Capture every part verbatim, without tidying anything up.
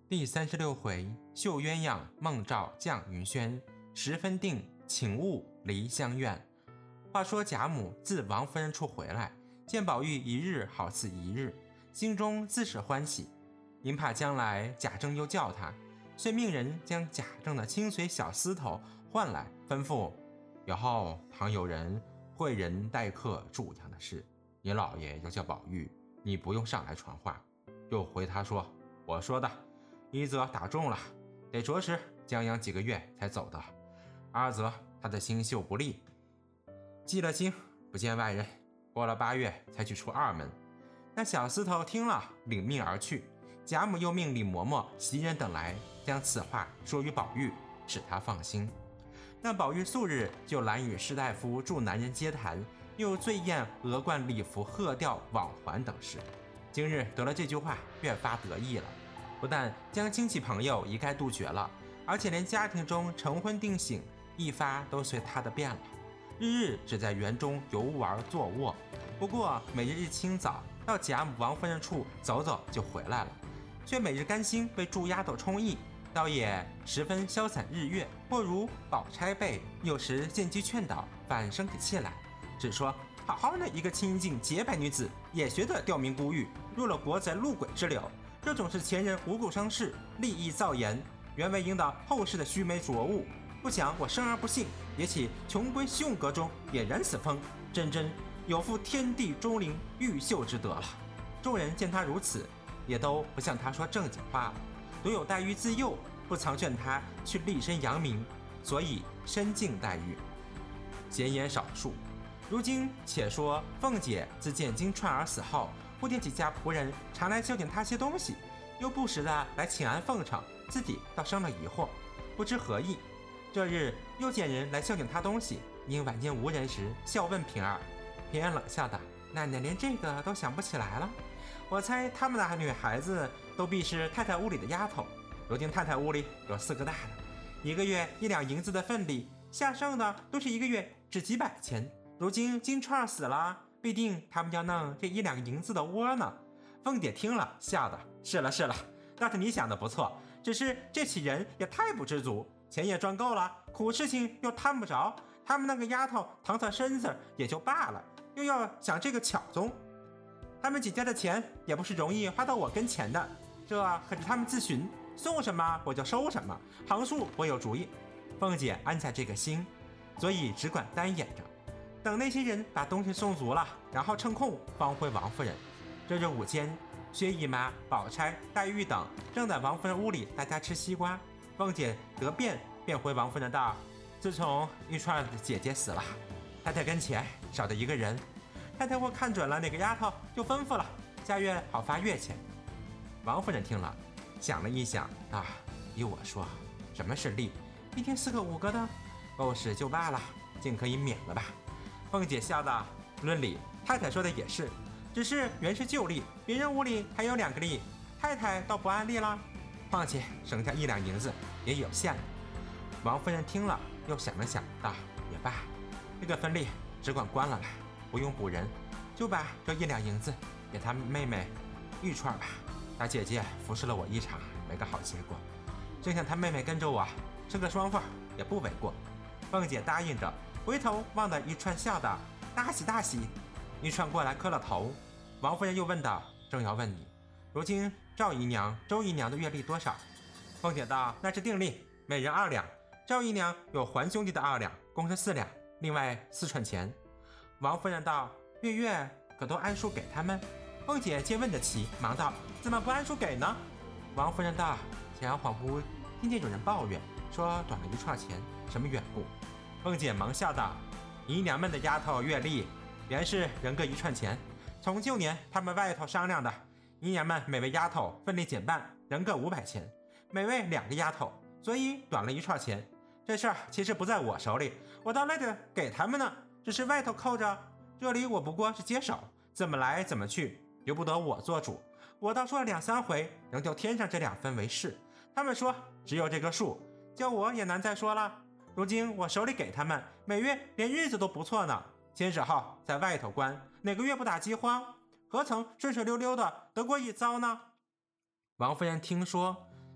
第三十六回，绣鸳鸯梦照绛云轩，十分定，请勿离乡院。话说贾母自王夫人处回来，见宝玉一日好似一日，心中自是欢喜，因怕将来贾政又叫他，遂命人将贾政的清水小厮头唤来，吩咐以后倘有人会人待客助养的事，你老爷要叫宝玉，你不用上来传话。又回他说，我说的一则打中了，得着实将养几个月才走的；二则他的心秀不利，记了心不见外人，过了八月才去出二门。那小厮头听了，领命而去。贾母又命李嬷嬷、袭人等来，将此话说于宝玉，使他放心。那宝玉素日就懒与士大夫助男人接谈，又醉宴额冠礼服鹤吊网环等事，今日得了这句话，越发得意了。不但将亲戚朋友一概杜绝了，而且连家庭中成婚定省一发都随他的便了，日日只在园中游玩坐卧。不过每日一清早到贾母王夫人处走走就回来了，却每日甘心被助丫头充役，倒也十分消散日月。或如宝钗辈，有时见机劝导，反生起气来，只说好好的一个清净洁白女子，也学得吊民孤玉，入了国贼路鬼之流，这种是前人无故生事，利益造言，原为引导后世的须眉浊物。不想我生而不幸，也起穷归西用阁中，也染此风，真真有负天地钟灵毓秀之德了。众人见他如此，也都不向他说正经话了，独有黛玉自幼不曾劝他去立身扬名，所以深敬黛玉。闲言少述，如今且说凤姐自见金钏儿死后，忽见几家仆人常来孝敬她些东西，又不时的来请安奉承，自己倒生了疑惑，不知何意。这日又见人来孝敬她东西，因晚间无人时，笑问平儿。平儿冷笑道，奶奶连这个都想不起来了，我猜他们的女孩子都必是太太屋里的丫头，如今太太屋里有四个大的，一个月一两银子的份例，下剩的都是一个月只几百钱。如今金钏死了，必定他们要弄这一两银子的窝呢。凤姐听了，笑道，是了是了，倒是你想的不错，只是这起人也太不知足，钱也赚够了，苦事情又摊不着，他们那个丫头搪塞身子也就罢了，又要想这个巧宗。他们几家的钱也不是容易花到我跟前的，这可是他们自寻，送什么我就收什么，行数我有主意。凤姐安下这个心，所以只管单眼着，等那些人把东西送足了，然后趁空方回王夫人。这日午间，薛姨妈、宝钗、黛玉等正在王夫人屋里大家吃西瓜。凤姐得便便回王夫人道，自从玉钏的姐姐死了，太太跟前少的一个人，太太我看准了哪个丫头，就吩咐了，下月好发月钱。王夫人听了，想了一想啊，依我说，什么是利？一天四个五个的，够使就罢了，竟可以免了吧。凤姐笑道，论理太太说的也是，只是原是旧例，别人屋里还有两个例，太太倒不按例了，况且省下一两银子也有限了。王夫人听了，又想了想道，也罢，这个分例只管关了吧，不用补人，就把这一两银子给她妹妹玉钏吧。大姐姐服侍了我一场，没个好结果，正像她妹妹跟着我吃个双份也不为过。凤姐答应着，回头望着玉钏笑道，大喜大喜。玉钏过来磕了头。王夫人又问道，正要问你，如今赵姨娘、周姨娘的月例多少？凤姐道，那是定例，每人二两，赵姨娘有还兄弟的二两，共是四两，另外四串钱。王夫人道，月月可都按数给他们？凤姐见问得奇，忙道，怎么不按数给呢？王夫人道，前儿恍惚听见有人抱怨，说短了一串钱，什么缘故？凤姐忙笑道，姨娘们的丫头月例原是人各一串钱，从旧年他们外头商量的，姨娘们每位丫头分例减半，人各五百钱，每位两个丫头，所以短了一串钱。这事儿其实不在我手里，我倒赖着给他们呢，只是外头扣着，这里我不过是接手，怎么来怎么去，由不得我做主。我倒说了两三回，仍就添上这两分为是，他们说只有这个数，叫我也难再说了。如今我手里给他们，每月连日子都不错呢，牵手后在外头关，哪个月不打饥荒？何曾顺顺溜溜的得过一遭呢？王夫人听说，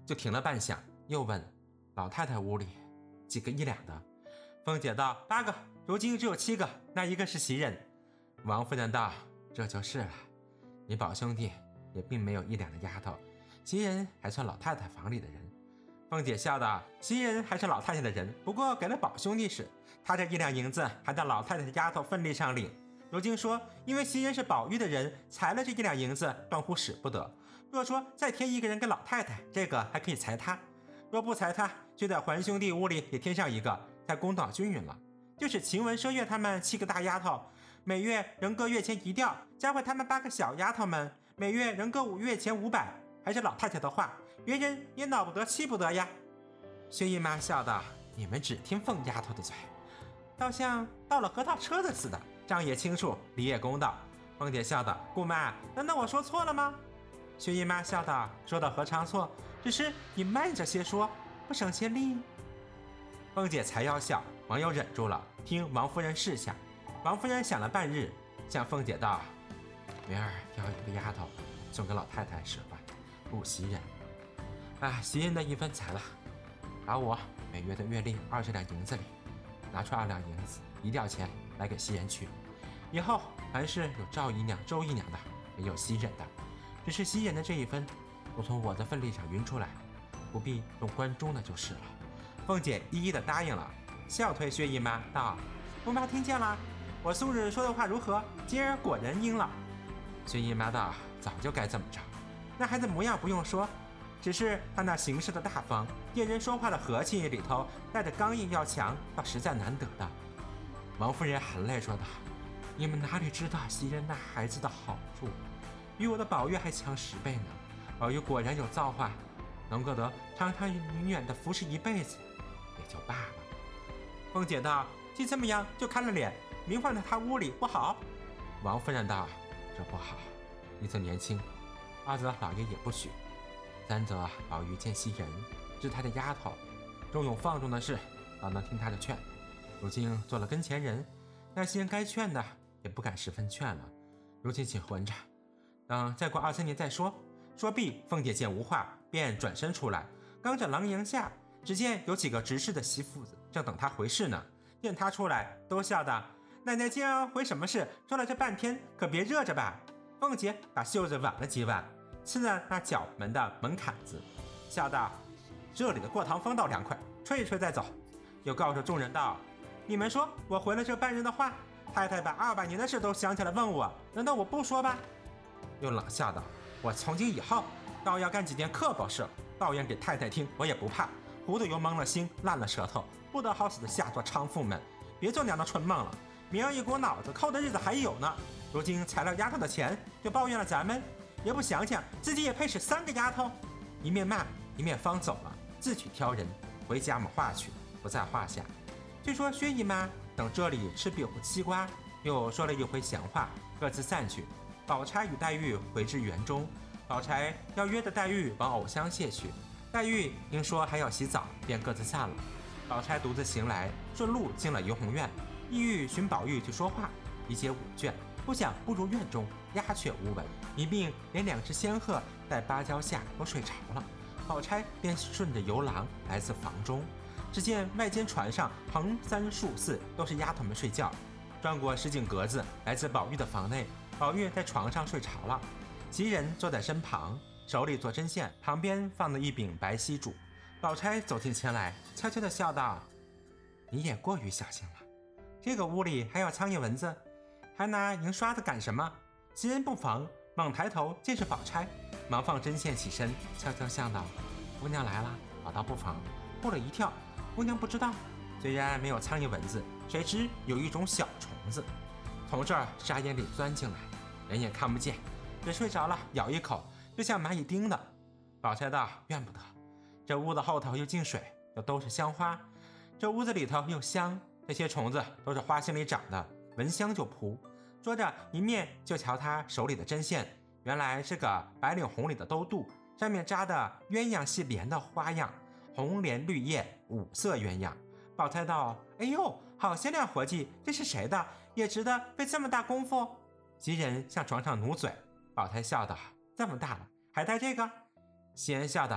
就停了半晌，又问老太太屋里几个一两的？凤姐道八个，如今只有七个，那一个是袭人。王夫人道这就是了，你宝兄弟也并没有一两的丫头，袭人还算老太太房里的人。凤姐笑道袭人还是老太太的人，不过给了宝兄弟时，他这一两银子还在老太太的丫头份例上领。如今说因为袭人是宝玉的人，裁了这一两银子，断乎使不得。若说再添一个人给老太太，这个还可以裁他；若不裁他，就在环兄弟屋里也添上一个，才公道均匀了。就是晴雯、麝月他们七个大丫头，每月仍各月钱一吊，加上他们八个小丫头们，每月仍各五月钱五百，还是老太太的话，别人也恼不得气不得呀。薛姨妈笑道你们只听凤丫头的嘴，倒像到了核桃车子似的，账也清楚，理也公道。凤姐笑道姑妈，难道我说错了吗？薛姨妈笑道说的何尝错，只是你慢着些说，不省些力。凤姐才要笑，王又忍住了，听王夫人示下。王夫人想了半日，向凤姐道明儿挑一个丫头送给老太太使唤，不袭人。啊，袭人的一分财了，把我每月的月例二十两银子里拿出二两银子一吊钱来给袭人去。以后凡是有赵姨娘、周姨娘的，也有袭人的，只是袭人的这一分都从我的份例上匀出来，不必用关中的就是了。凤姐一一的答应了，笑推薛姨妈道姑妈听见了，我素日说的话如何？今儿果然应了。薛姨妈道早就该这么着，那孩子模样不用说，只是他那行事的大方，见人说话的和气里头带着刚硬要强，倒实在难得的。王夫人含泪说道你们哪里知道袭人那孩子的好处，比我的宝玉还强十倍呢。宝玉果然有造化，能够得长长远远的服侍一辈子也就罢了。凤姐道既这么样就看了脸，明放在他屋里不好。王夫人道这不好，一则年轻，二则老爷也不许，三则宝玉见袭人是他的丫头，终有放纵的事，老能听他的劝。如今做了跟前人，那袭人该劝的也不敢十分劝了，如今请混着，等再过二三年再说。说毕，凤姐见无话，便转身出来，刚着廊檐下，只见有几个执事的媳妇子正等她回事呢。见她出来，都笑道奶奶今儿回什么事？说了这半天，可别热着吧。凤姐把袖子挽了几挽，刺了那角门的门槛子，笑道这里的过堂风倒凉快，吹一吹再走。又告诉众人道你们说我回了这半日的话，太太把二百年的事都想起来问我，难道我不说吧？又冷笑道我从今以后倒要干几件刻薄事，抱怨给太太听，我也不怕。糊涂又蒙了心，烂了舌头，不得好死的下作娼妇们，别做娘的春梦了。明儿一股脑子扣的日子还有呢，如今裁了丫头的钱，就抱怨了咱们，也不想想自己也配使三个丫头。一面骂一面方走了，自取挑人回家母话去，不在话下。据说薛姨妈等这里吃壁虎西瓜，又说了一回闲话，各自散去。宝钗与黛玉回至园中，宝钗要约着黛玉往藕香榭去，黛玉因说还要洗澡，便各自散了。宝钗独自行来，顺路进了怡红院，意欲寻宝玉去说话，一解五卷，不想不如院中鸦雀无闻，一并连两只仙鹤在芭蕉下都睡着了。宝钗便顺着游廊来自房中，只见外间船上横三竖四都是丫头们睡觉，转过石井格子，来自宝玉的房内，宝玉在床上睡着了，袭人坐在身旁，手里做针线，旁边放了一柄白锡烛。宝钗走近前来，悄悄地笑道你也过于小心了，这个屋里还有苍蝇蚊子，还拿银刷子赶什么？袭人不防，猛抬头见是宝钗，忙放针线起身，悄悄笑道姑娘来了，我倒不防，吓了一跳，姑娘不知道，虽然没有苍蝇蚊子，谁知有一种小虫子从这儿沙眼里钻进来，人也看不见，只睡着了咬一口，就像蚂蚁叮的。宝钗道怨不得，这屋子后头又进水，又都是香花，这屋子里头又香，这些虫子都是花心里长的，闻香就扑。说着一面就瞧他手里的针线，原来是个白领红里的兜肚，上面扎的鸳鸯戏莲的花样，红莲绿叶五色鸳鸯。宝钗道哎呦，好些亮活计，这是谁的？也值得费这么大功夫？袭人向床上努嘴，宝钗笑道这么大了还带这个？袭人笑道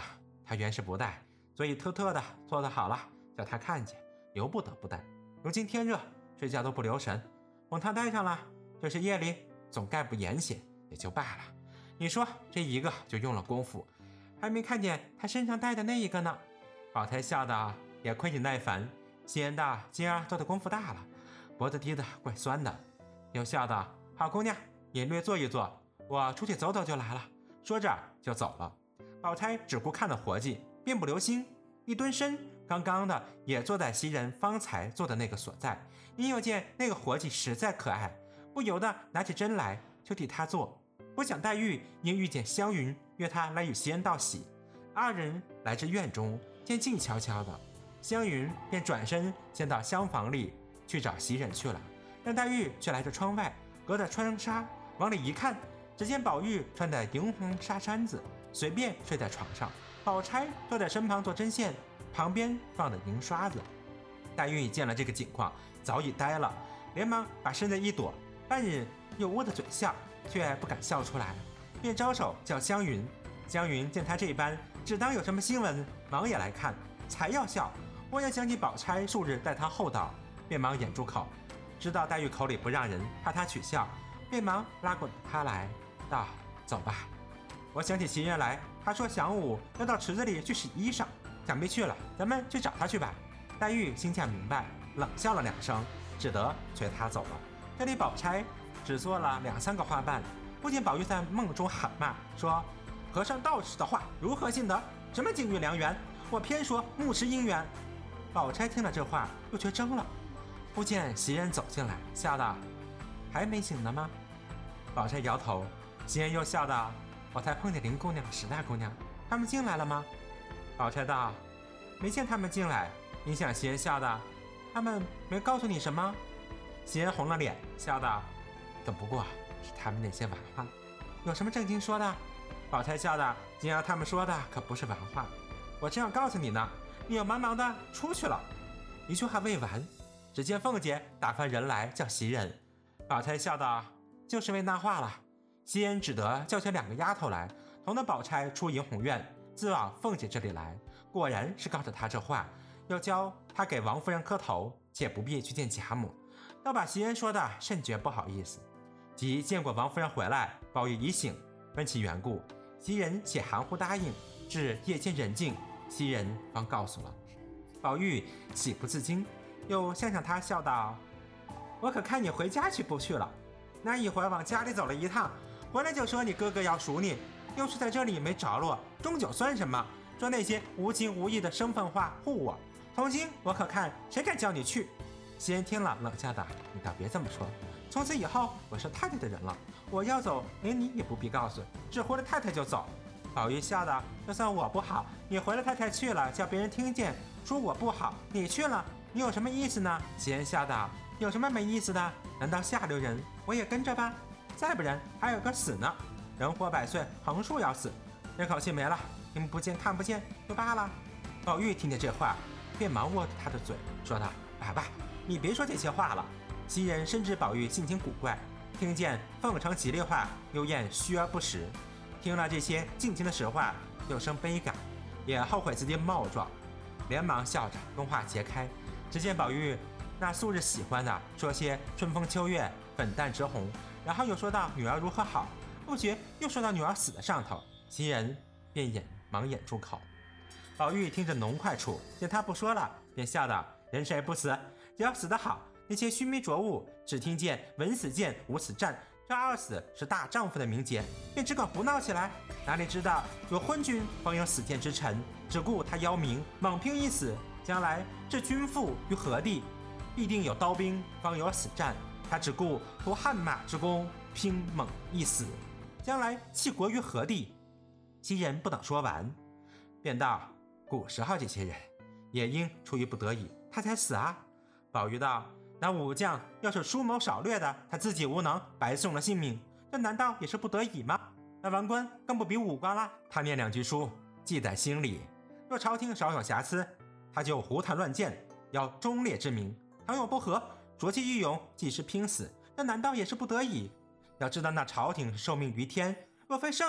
他原是不戴，所以特特的做得好了，叫他看见，由不得不戴。如今天热，睡觉都不留神，蒙他戴上了，就是夜里总盖不严些，也就罢了。你说这一个就用了功夫，还没看见他身上戴的那一个呢。宝钗笑道：也亏你耐烦，西人的今儿做的功夫大了，脖子低的怪酸的。又笑道：好姑娘，你略坐一坐，我出去走走就来了。说着就走了。宝钗只顾看了活计，便不留心，一蹲身，刚刚的也坐在袭人方才坐的那个所在。因又见那个活计实在可爱，不由得拿起针来就替他做。不想黛玉因遇见湘云，约他来与袭人道喜。二人来至院中，见静悄悄的，湘云便转身先到厢房里去找袭人去了，让黛玉却来至窗外，隔着窗纱往里一看，只见宝玉穿的荧红纱衫子，随便睡在床上，宝钗坐在身旁做针线，旁边放的银刷子。黛玉见了这个景况，早已呆了，连忙把身子一躲，半日又捂着嘴笑，却不敢笑出来，便招手叫湘云。湘云见他这般，只当有什么新闻，忙也来看，才要笑，忽然想起宝钗数日待他厚道，便忙掩住口，知道黛玉口里不让人，怕他取笑，便忙拉过他来，道：走吧，我想起袭人来，他说晌午要到池子里去洗衣裳，想必去了，咱们去找他去吧。黛玉心下明白，冷笑了两声，只得随他走了。这里宝钗只做了两三个花瓣，不见宝玉在梦中喊骂说：和尚道士的话如何信得？什么金玉良缘，我偏说木石姻缘。宝钗听了这话又觉怔了，不见袭人走进来，笑道：还没醒呢吗？宝钗摇头。袭人又笑道：我才碰见林姑娘、史大姑娘，他们进来了吗？宝钗道：没见他们进来。你想袭人笑道：他们没告诉你什么？袭人红了脸，笑道：总不过是他们那些玩话，有什么正经说的？宝钗笑道：今儿他们说的可不是玩话，我正要告诉你呢，你又忙忙的出去了。一句话未完，只见凤姐打发人来叫袭人。宝钗笑道：就是为那话了。袭人只得叫起两个丫头来，同着宝钗出迎红院，自往凤姐这里来，果然是告诉她这话，要教她给王夫人磕头，且不必去见贾母，倒把袭人说的甚觉不好意思。即见过王夫人回来，宝玉已醒，问其缘故，袭人且含糊答应，至夜间人静，袭人方告诉了。宝玉喜不自禁，又向向他笑道：我可看你回家去不去了，那一会儿往家里走了一趟，回来就说你哥哥要赎你，又是在这里没着落，终究算什么？说那些无情无义的生分话护我，从今我可看谁敢叫你去。袭人听了冷笑道：你倒别这么说，从此以后我是太太的人了，我要走连你也不必告诉，只回了太太就走。宝玉笑道：就算我不好，你回了太太去了，叫别人听见说我不好，你去了，你有什么意思呢？袭人笑道：有什么没意思的？难道下流人我也跟着吧？再不然还有个死呢，人活百岁，横竖要死，这口气没了，听不见看不见就罢了。宝玉听见这话，便忙握着他的嘴，说道：爸爸，你别说这些话了。袭人深知宝玉性情古怪，听见奉承吉利话，又厌虚而不实，听了这些尽情的实话，又生悲感，也后悔自己冒撞，连忙笑着用话揭开。只见宝玉那素日喜欢的，说些春风秋月、粉淡折红，然后又说到女儿如何好，不觉又说到女儿死的上头，袭人便掩忙掩住口。宝玉听着浓快处，见他不说了，便笑道：人谁不死，只要死得好，那些须弥浊物，只听见文死谏，武死战，这二死是大丈夫的名节，便只管胡闹起来。哪里知道有昏君方有死谏之臣，只顾他邀名，猛拼一死，将来置君父于何地？必定有刀兵方有死战，他只顾图汗马之功，拼猛一死，将来弃国于何地？袭人不等说完，便道：古时候这些人也应出于不得已，他才死啊。宝玉道：那武将要是疏谋少略的，他自己无能，白送了性命，这难道也是不得已吗？那文官更不比武官了，他念两句书，记在心里，若朝廷少有瑕疵，他就胡谈乱谏，要忠烈之名，倘有不和，浊气欲勇，即时拼死，那难道也是不得已？要知道那朝廷受命于天，若非圣人，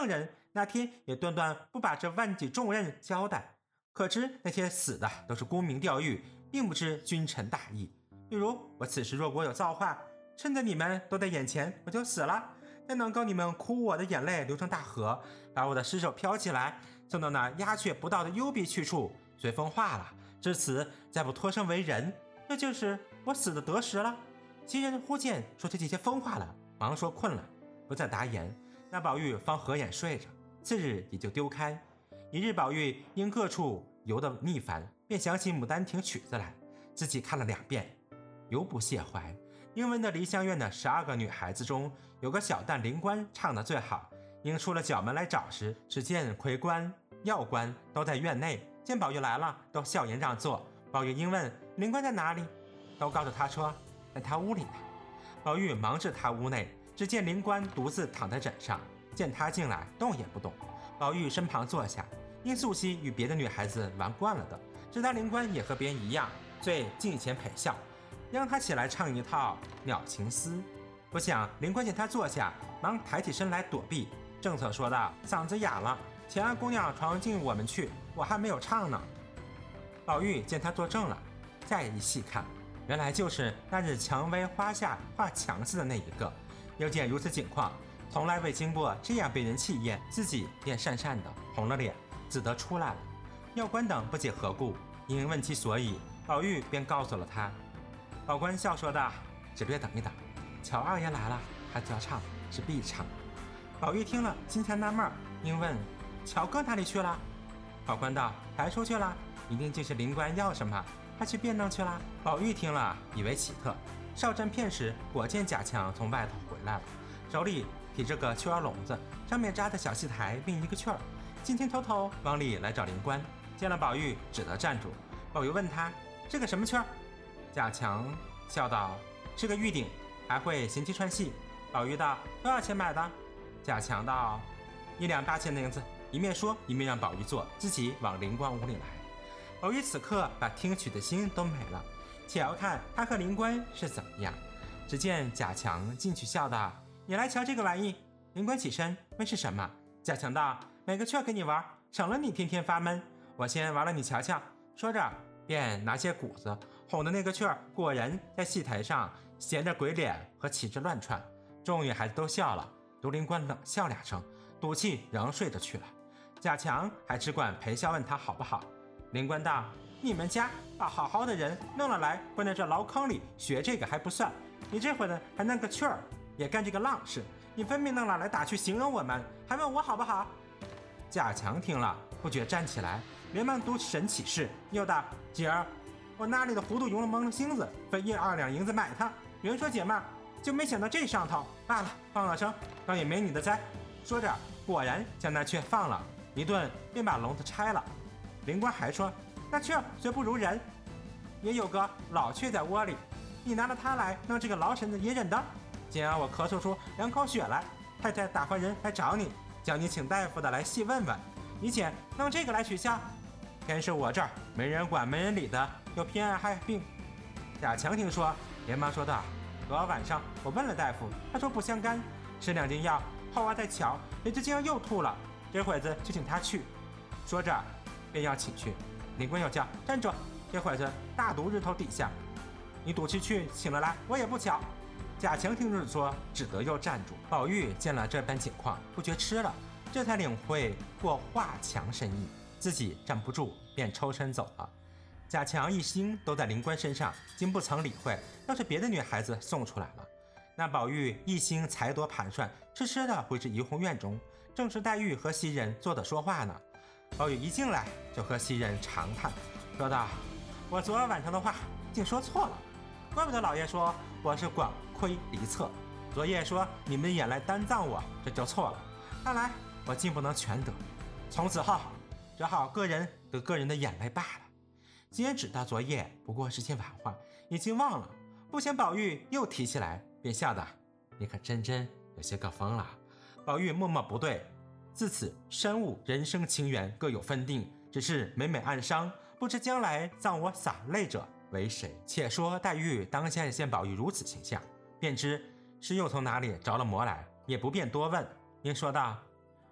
那天也断断不把这万几重任交代。可知那些死的都是沽名钓誉，并不知君臣大义。比如我此时若果有造化，趁着你们都在眼前，我就死了，再能够你们哭我的眼泪流成大河，把我的尸首飘起来，送到那鸦雀不到的幽闭去处，随风化了。至此再不脱生为人，这就是我死的得时了。袭人忽见说这几些疯话了，忙说困了，不再答言。那宝玉方合眼睡着，次日也就丢开。一日宝玉因各处游得腻烦，便想起《牡丹亭》曲子来，自己看了两遍，犹不释怀。英文的梨香院的十二个女孩子中，有个小旦灵官唱得最好。因出了角门来找时，只见魁官、药官都在院内，见宝玉来了，都笑颜让座。宝玉因问灵官在哪里，都告诉他说在他屋里呢。宝玉忙至他屋内，只见灵官独自躺在枕上，见他进来，动也不动。宝玉身旁坐下，因素昔与别的女孩子玩惯了的，知道灵官也和别人一样，遂近前陪笑，让他起来唱一套鸟情诗。不想灵官见他坐下，忙抬起身来躲避，正色说道：嗓子哑了，请让姑娘传进我们去，我还没有唱呢。宝玉见他坐正了，再一细看，原来就是那日蔷薇花下画墙似的那一个。又见如此景况，从来未经过这样被人气焰，自己便讪讪的红了脸，只得出来了。药官等不解何故，因问其所以，宝玉便告诉了他。宝官笑说道：只略等一等，乔二爷来了，他就要唱，是必唱。宝玉听了心下纳闷，因问乔哥哪里去了？宝官道：抬出去了，一定就是灵官要什么，他去便当去了。宝玉听了以为奇特，少站片时，果见贾强从外头回来了，手里提着个雀儿笼子，上面扎的小戏台并一个雀儿，今天偷偷往里来找灵官。见了宝玉，只得站住。宝玉问他这个什么雀儿？贾强笑道：是个玉鼎，还会衔机串戏。宝玉道：多少钱买的？贾强道：一两八千的银子。一面说，一面让宝玉坐，自己往灵官屋里来。宝玉此刻把听曲的心都没了，且要看他和灵官是怎么样。只见贾强进去笑道：你来瞧这个玩意。灵官起身问是什么？贾强道：买个雀给你玩，省了你天天发闷，我先玩了你瞧瞧。说着便拿些谷子哄的那个雀儿，果然在戏台上衔着鬼脸和旗帜乱窜。众女孩子都笑了，独灵官冷笑两声，赌气仍睡着去了。贾强还只管陪笑问他好不好。灵官道：你们家把好好的人弄了来，关在这牢坑里学这个还不算，你这会子还弄个雀儿，也干这个浪事，你分明弄了来打去形容我们，还问我好不好？贾强听了不觉站起来，连忙读神起誓，又道：姐儿，我那里的糊涂用了蒙了星子，费一二两银子买它，原说解闷，就没想到这上头，罢了，放了声，倒也没你的灾。说着果然将那雀放了，一顿便把笼子拆了。灵官还说：那雀虽不如人，也有个老雀在窝里，你拿了它来弄这个劳神的也忍得。今儿我咳嗽出两口血来，太太打发人来找你，叫你请大夫的来细问问，你且弄这个来取笑。偏是我这儿没人管没人理的，又偏爱害病。贾强听说，连忙说道：昨晚上我问了大夫，他说不相干，吃两斤药，后儿再瞧，谁知今儿又吐了，这会子就请他去。说着便要请去，灵官又叫站住，这会子大毒日头底下，你赌气去请了来，我也不瞧。贾强听着说，只得又站住。宝玉见了这般景况，不觉吃了，这才领会过画墙深意，自己站不住，便抽身走了。贾强一心都在灵官身上，竟不曾理会，要是别的女孩子送出来了。那宝玉一心才多盘算，痴痴的回至怡红院中，正是黛玉和袭人坐着说话呢。宝玉一进来就和袭人长叹，说道：我昨晚上的话竟说错了，怪不得老爷说我是广亏离策，昨夜说你们演来单葬我，这就错了，看来我竟不能全得，从此后只好个人得个人的眼泪罢了。既然知道昨夜不过是些晚话，已经忘了，不想宝玉又提起来，便笑道：你可真真有些个疯了。宝玉默默不对，自此深悟人生情缘各有分定，只是每每暗伤，不知将来葬我洒泪者为谁。且说黛玉当下见宝玉如此形象，便知是又从哪里着了魔来，也不便多问，因说道：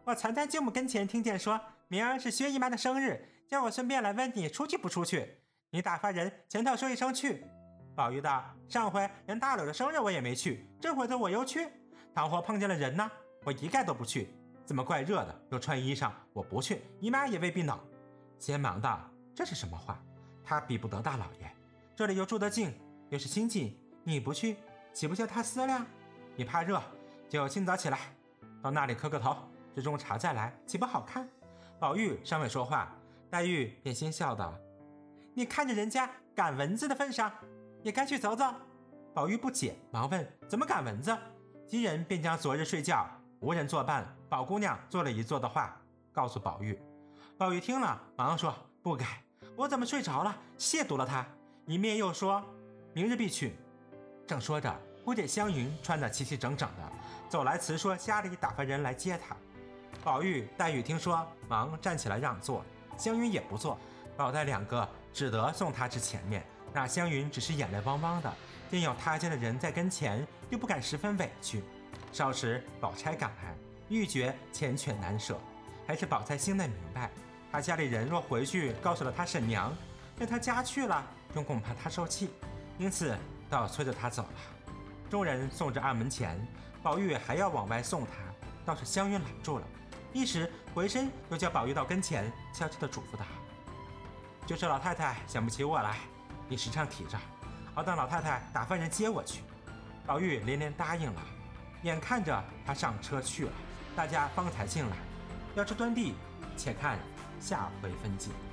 我曾在舅母跟前听见说，明儿是薛姨妈的生日，叫我顺便来问你出去不出去。你打发人前头说一声去。宝玉道：上回连大柳的生日我也没去，这回子我又去。倘或碰见了人呢，我一概都不去。这么怪热的，又穿衣裳，我不去，姨妈也未必能。先忙道：这是什么话？他比不得大老爷，这里又住得近，又是亲戚，你不去，岂不叫他思量？你怕热，就清早起来，到那里磕个头，这中茶再来，岂不好看？宝玉尚未说话，黛玉便先笑道：你看着人家赶蚊子的份上，也该去走走。宝玉不解，忙问：怎么赶蚊子？袭人便将昨日睡觉无人作伴，宝姑娘做了一做的话告诉宝玉。宝玉听了，忙说：不该，我怎么睡着了，亵渎了他。一面又说明日必去。正说着，忽见湘云穿得齐齐整整的走来，辞说家里打发人来接他。宝玉、黛玉听说，忙站起来让座，湘云也不坐，宝黛两个只得送他至前面。那湘云只是眼泪汪汪的，见有他家的人在跟前，又不敢十分委屈。稍时宝钗赶来，愈觉缱绻难舍，还是宝钗心内明白，他家里人若回去告诉了他婶娘，让他家去了，又恐怕他受气，因此倒催着他走了。众人送至暗门前，宝玉还要往外送他，倒是湘云拦住了，一时回身又叫宝玉到跟前，悄悄地嘱咐道：就是老太太想不起我来，你时常提着，好等老太太打发人接我去。宝玉连连答应了，眼看着他上车去了，大家方才进来。要吃端地，且看下回分解。